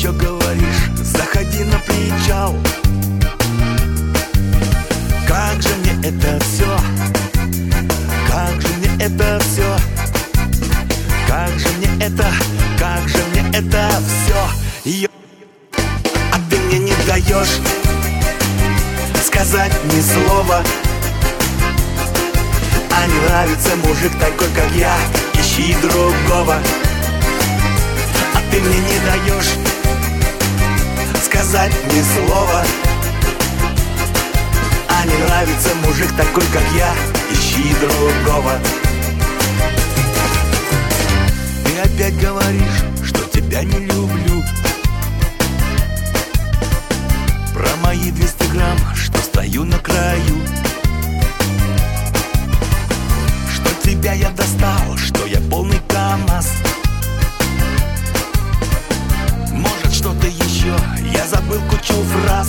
все говоришь, заходи на причал. Как же мне это все, как же мне это все, как же мне это, как же мне это все. А ты мне не даешь сказать ни слова. А не нравится мужик такой, как я, ищи другого. А ты мне не даешь сказать ни слова. А не нравится мужик такой, как я, ищи другого. Ты опять говоришь, что тебя не люблю. Про мои 200 грамм, что стою на краю. Что тебя я достал, что я полный КамАЗ. Может что-то еще, я забыл кучу фраз.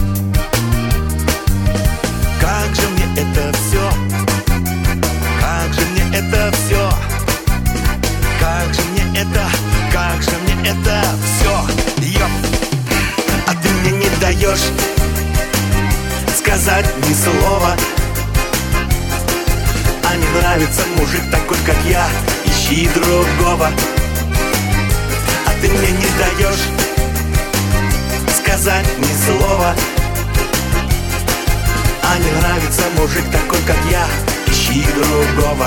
Как же мне это все, как же мне это все, как же мне это, как же мне это все. А ты мне не даешь сказать ни слова. А не нравится мужик такой, как я, ищи другого. А ты мне не даешь сказать ни слова. А не нравится мужик такой, как я, ищи другого.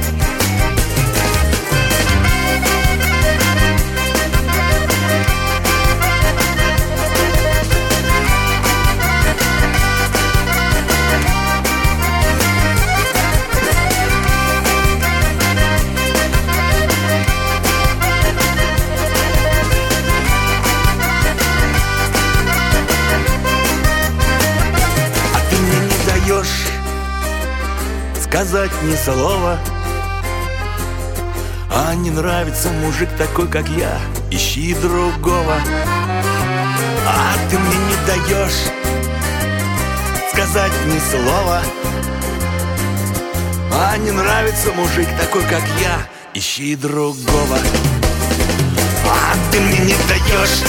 Сказать ни слова. А не нравится мужик такой, как я, ищи другого. А ты мне не даешь сказать ни слова. А не нравится мужик такой, как я, ищи другого. А ты мне не даешь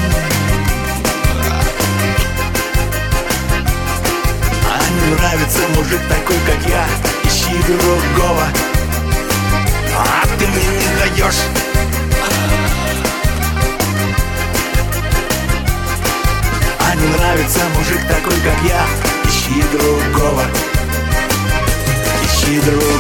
не нравится мужик такой, как я, ищи другого. А ты мне не даешь а не нравится мужик такой, как я, ищи другого. Ищи другого.